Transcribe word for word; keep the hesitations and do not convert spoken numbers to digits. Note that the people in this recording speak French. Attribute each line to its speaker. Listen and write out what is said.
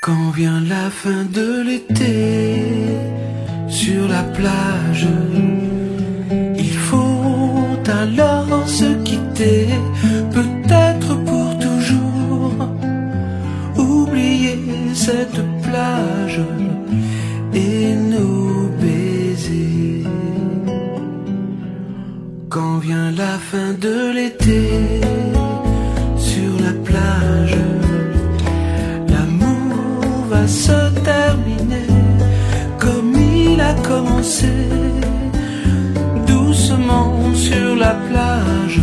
Speaker 1: Quand vient la fin de l'été, sur la plage, il faut alors se quitter, peut-être pour toujours, oublier cette plage et nos baisers. Quand vient la fin de l'été, sur la plage, va se terminer comme il a commencé, doucement sur la plage,